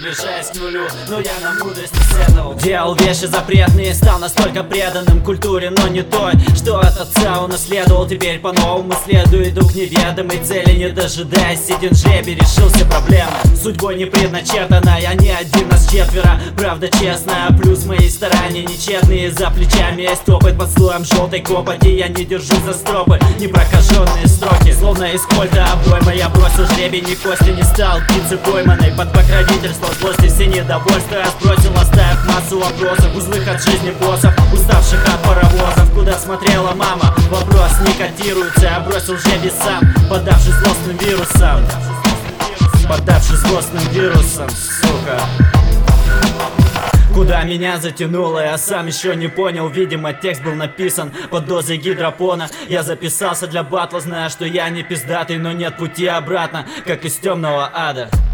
приближаясь к нулю, но я на мудрость не следовал. Делал вещи запретные, стал настолько преданным культуре, но не той, что от отца унаследовал. Теперь по-новому следую, иду к неведомой цели, не дожидаясь один жребий, решил все проблемы. Судьбой не предначертана, я не один, нас четверо, правда честная. Плюс мои старания нечетные, за плечами есть опыт. Под слоем желтой копоти я не держу за стропы непрокаженные строки. Словно из кольта обойма я бросил жребий, ни кости не стал птицей пойманной. Под покровительство злости все недовольства я сбросил, оставив массу вопросов, узлых от жизни боссов, уставших от паровозов. Куда смотрела мама? Вопрос не котируется, я бросил жребий сам, подавшись злостным вирусом. Подавшись злостным вирусом, сука. Куда меня затянуло, я сам еще не понял. Видимо, текст был написан под дозой гидропона. Я записался для батла, зная, что я не пиздатый, но нет пути обратно, как из темного ада.